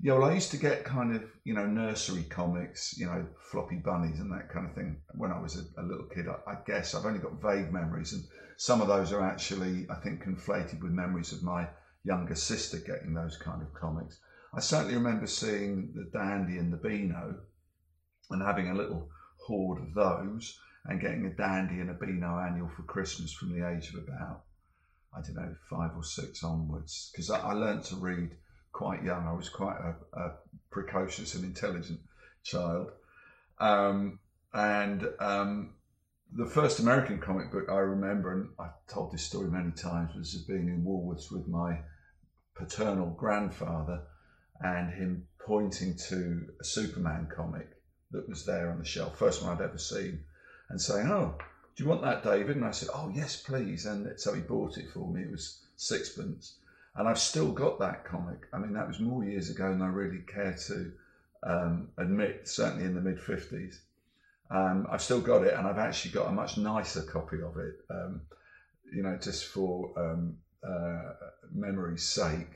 Yeah, well, I used to get kind of, nursery comics, floppy bunnies and that kind of thing when I was a little kid. I guess I've only got vague memories, and some of those are actually, I think, conflated with memories of my younger sister getting those kind of comics. I certainly remember seeing the Dandy and the Beano and having a little hoard of those and getting a Dandy and a Beano annual for Christmas from the age of about, I don't know, 5 or 6 onwards, because I learnt to read quite young. I was quite a precocious and intelligent child. And the first American comic book I remember, and I've told this story many times, was being in Woolworths with my paternal grandfather and him pointing to a Superman comic that was there on the shelf, first one I'd ever seen, and saying, "Oh, do you want that, David?" And I said, "Oh, yes, please." And so he bought it for me. It was sixpence. And I've still got that comic. I mean, that was more years ago than I really care to admit, certainly in the mid-50s. I've still got it, and I've actually got a much nicer copy of it, just for memory's sake.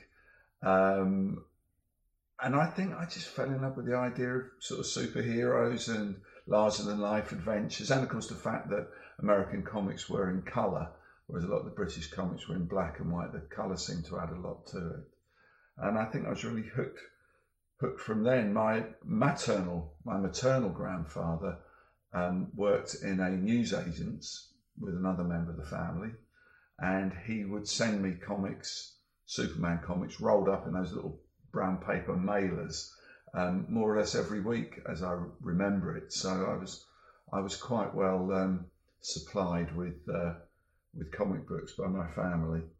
And I think I just fell in love with the idea of sort of superheroes and larger-than-life adventures, and of course the fact that American comics were in colour, whereas a lot of the British comics were in black and white. The colour seemed to add a lot to it. And I think I was really hooked from then. My maternal grandfather worked in a newsagent's with another member of the family, and he would send me comics, Superman comics, rolled up in those little brown paper mailers, more or less every week, as I remember it. So I was quite well supplied with comic books by my family.